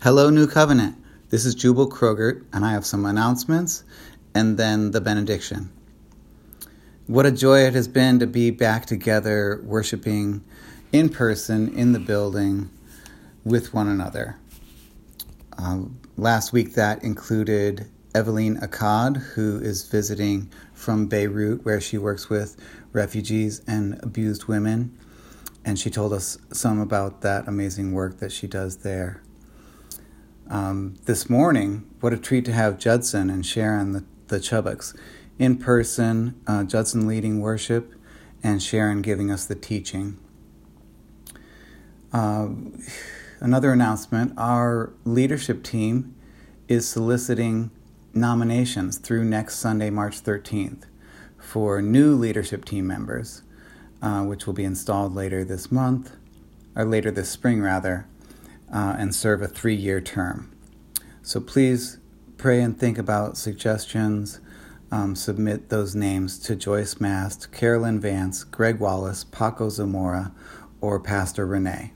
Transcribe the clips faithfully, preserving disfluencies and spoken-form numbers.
Hello, New Covenant. This is Jubal Krogert, and I have some announcements and then the benediction. What a joy it has been to be back together, worshiping in person in the building with one another. Uh, last week that included Eveline Akkad, who is visiting from Beirut, where she works with refugees and abused women, and she told us some about that amazing work that she does there. Um, this morning, what a treat to have Judson and Sharon, the, the Chubbucks, in person, uh, Judson leading worship and Sharon giving us the teaching. Uh, another announcement, our leadership team is soliciting nominations through next Sunday, March thirteenth, for new leadership team members, uh, which will be installed later this month, or later this spring rather, uh, and serve a three-year term. So please pray and think about suggestions. Um, submit those names to Joyce Mast, Carolyn Vance, Greg Wallace, Paco Zamora, or Pastor Renee.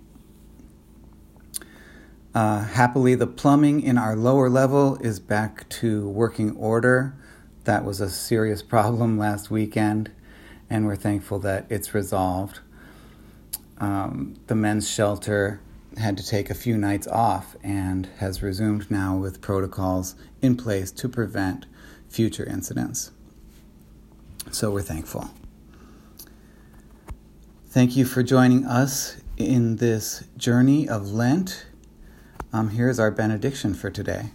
Uh, happily, the plumbing in our lower level is back to working order. That was a serious problem last weekend, and we're thankful that it's resolved. Um, the men's shelter had to take a few nights off and has resumed now with protocols in place to prevent future incidents. So we're thankful. Thank you for joining us in this journey of Lent. Um, here's our benediction for today.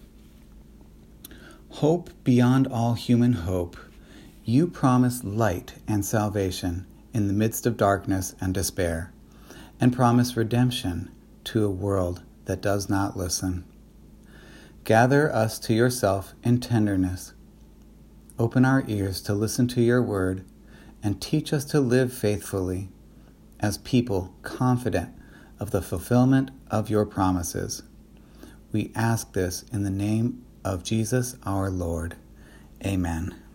Hope beyond all human hope, you promise light and salvation in the midst of darkness and despair, and promise redemption to a world that does not listen. Gather us to yourself in tenderness. Open our ears to listen to your word, and teach us to live faithfully as people confident of the fulfillment of your promises. We ask this in the name of Jesus our Lord. Amen.